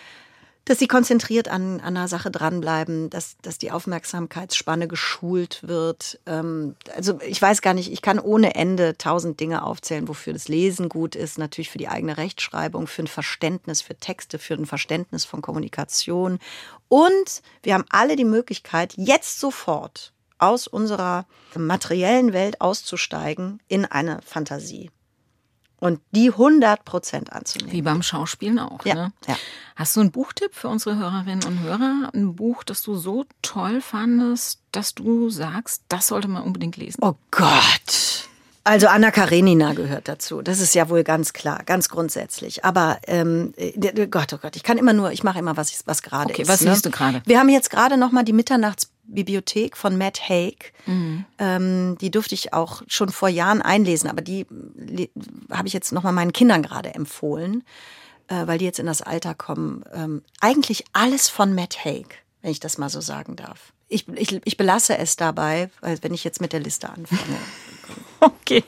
dass sie konzentriert an, an einer Sache dranbleiben, dass, dass die Aufmerksamkeitsspanne geschult wird. Ähm, also ich weiß gar nicht, ich kann ohne Ende tausend Dinge aufzählen, wofür das Lesen gut ist. Natürlich für die eigene Rechtschreibung, für ein Verständnis für Texte, für ein Verständnis von Kommunikation. Und wir haben alle die Möglichkeit, jetzt sofort aus unserer materiellen Welt auszusteigen in eine Fantasie. Und die hundert Prozent anzunehmen. Wie beim Schauspielen auch, ja, ne? Ja. Hast du einen Buchtipp für unsere Hörerinnen und Hörer? Ein Buch, das du so toll fandest, dass du sagst, das sollte man unbedingt lesen? Oh Gott! Also Anna Karenina gehört dazu. Das ist ja wohl ganz klar, ganz grundsätzlich. Aber ähm, Gott, oh Gott, ich kann immer nur, ich mache immer, was, ich, was gerade okay, ist. Was ne? liest du gerade? Wir haben jetzt gerade noch mal die Mitternachtsbibliothek von Matt Haig. Mhm. Ähm, die durfte ich auch schon vor Jahren einlesen, aber die habe ich jetzt noch mal meinen Kindern gerade empfohlen, äh, weil die jetzt in das Alter kommen. Ähm, eigentlich alles von Matt Haig, wenn ich das mal so sagen darf. Ich, ich, ich belasse es dabei, weil wenn ich jetzt mit der Liste anfange. Okay.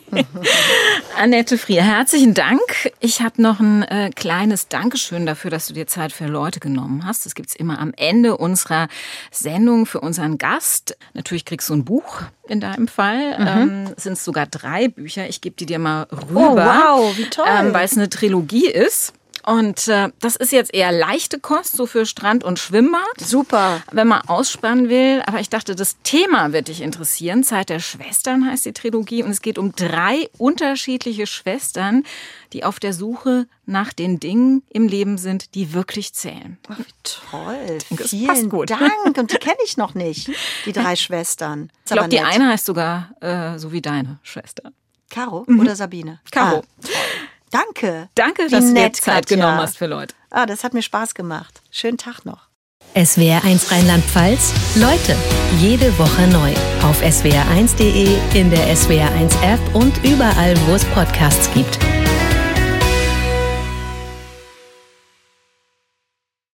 Annette Frier, herzlichen Dank. Ich habe noch ein äh, kleines Dankeschön dafür, dass du dir Zeit für Leute genommen hast. Das gibt's immer am Ende unserer Sendung für unseren Gast. Natürlich kriegst du ein Buch in deinem Fall. Mhm. Ähm, es sind sogar drei Bücher. Ich gebe die dir mal rüber. Oh, wow, wie toll. Ähm, weil es eine Trilogie ist. Und äh, das ist jetzt eher leichte Kost, so für Strand und Schwimmbad. Super. Wenn man ausspannen will. Aber ich dachte, das Thema wird dich interessieren. Zeit der Schwestern heißt die Trilogie. Und es geht um drei unterschiedliche Schwestern, die auf der Suche nach den Dingen im Leben sind, die wirklich zählen. Ach, wie toll. Das Vielen gut. Dank. Und die kenne ich noch nicht, die drei Schwestern. Ich glaube, die eine heißt sogar äh, so wie deine Schwester. Caro mhm. oder Sabine? Caro. Ah, Danke. Danke, dass du dir Zeit genommen hast für Leute. Ah, das hat mir Spaß gemacht. Schönen Tag noch. S W R eins Rheinland-Pfalz. Leute, jede Woche neu. Auf S W R eins punkt de, in der S W R eins App und überall, wo es Podcasts gibt.